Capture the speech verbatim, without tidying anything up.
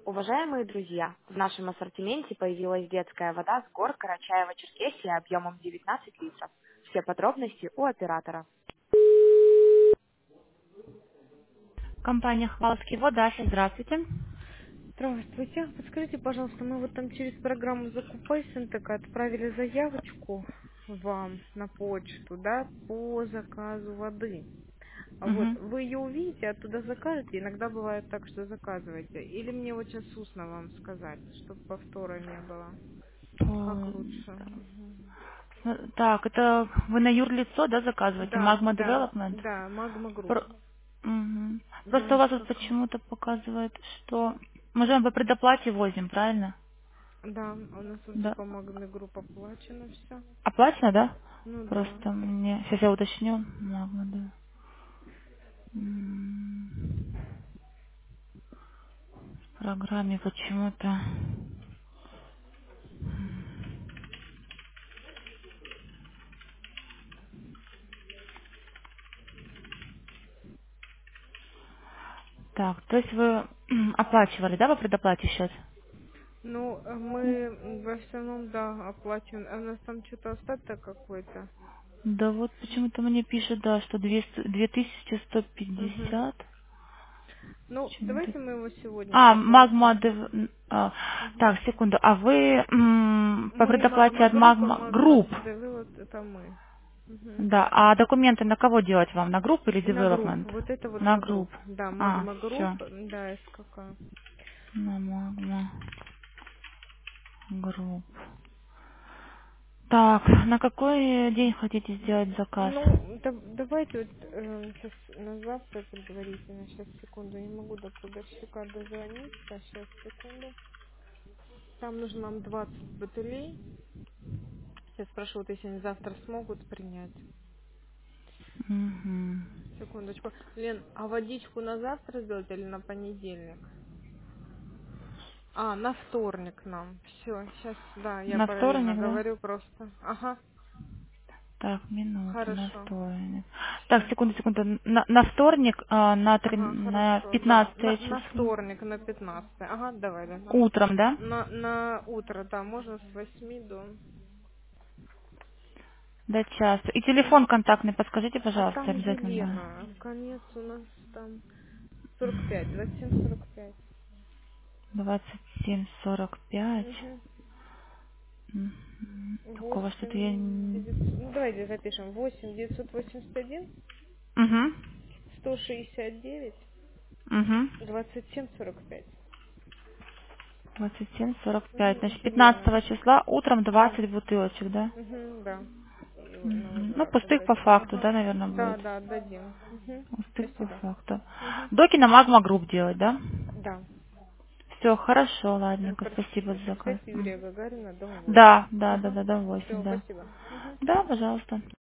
Уважаемые друзья, в нашем ассортименте появилась детская вода с гор Карачаево-Черкесия объемом девятнадцать литров. Все подробности у оператора. Компания «Хваловский вода». Здравствуйте. Здравствуйте. Подскажите, пожалуйста, мы вот там через программу «Закупай Синтека» отправили заявочку вам на почту, да, по заказу воды. А вот Мгм. вы ее увидите, оттуда закажете. Иногда бывает так, что заказываете. Или мне вот сейчас устно вам сказать, чтобы повтора не было. Как По- лучше? Мгм. ну, Так, это вы на юрлицо, да, заказываете? Да, Magma да, Development? да, Магма Групп. Про- Мгм. Просто у вас тут СКК. почему-то показывает, что мы же по предоплате возим, правильно? Да, у нас уже Да. по Магме Групп оплачено все. Оплачено, да? Ну да. Просто мне... Сейчас я уточню. Magma, да. М, В программе почему-то... Так, то есть вы м, оплачивали, да, по предоплате сейчас? Ну, э, мы м, в основном, да, оплачиваем. А у нас там что-то остаток какой-то. Да вот почему-то мне пишет, да, что двести две тысячи сто Угу. пятьдесят. Ну, Почему-то... давайте мы его сегодня А, магма... заплатим. дев- н- а, Угу. так, секунду. А вы м, по Мы предоплате Магма от Группа, магма Магма групп? Девелоп, это мы. Угу. Да. А документы на кого делать вам? На групп или На групп. development? Вот это вот На на групп. групп. Да, А, Магма Групп, все. да, СКК. На магма групп. Так, на какой день хотите сделать заказ? Ну, да- давайте вот сейчас на завтра предварительно. Сейчас, секунду, не могу до продавщика дозвониться. Сейчас, секунду. Там нужно нам двадцать бутылей. Сейчас спрошу, вот если они завтра смогут принять. Угу. Секундочку. Лен, а водичку на завтра сделать или на понедельник? А, на вторник нам. Все, сейчас, да, я На параллельно вторник, да? говорю просто. Ага, Так, минуту, на хорошо. вторник. Так, Все. секунду, секунду. На, на вторник, а, на, три- Ага, на хорошо, да. На, пятнадцатое на число. вторник, на пятнадцатое. Ага, давай, Лен, ага. Утром, да? На, на утро, да, можно с восьми до... До часа. И телефон Мгм. контактный подскажите, А пожалуйста, там обязательно. Елена, конец у нас там сорок пять, двадцать семь сорок пять. двадцать семь сорок пять. Угу. Мгм. Такого что-то я... восемь не- девятьсот, ну давайте запишем, восемь девятьсот восемьдесят один Угу. сто шестьдесят девять Угу. двадцать семь сорок пять. двадцать семь сорок пять. Угу, Значит, Елена. пятнадцатого числа утром Да. двадцать бутылочек, да? Угу, да. И его на Мгм. Ну, возврат пустых по отдадим. факту, Ага. да, наверное, Да, будет. да, отдадим. Угу. Пустых по Спасибо. факту. Угу. Доки на магма групп делать, да? Да. Все, хорошо, ладненько, спасибо за заказ. Проспект М. Юрия Гагарина, дом восемь. Да, да, да, Ага. да, да, восемь, Все, да. спасибо. Угу. Да, пожалуйста.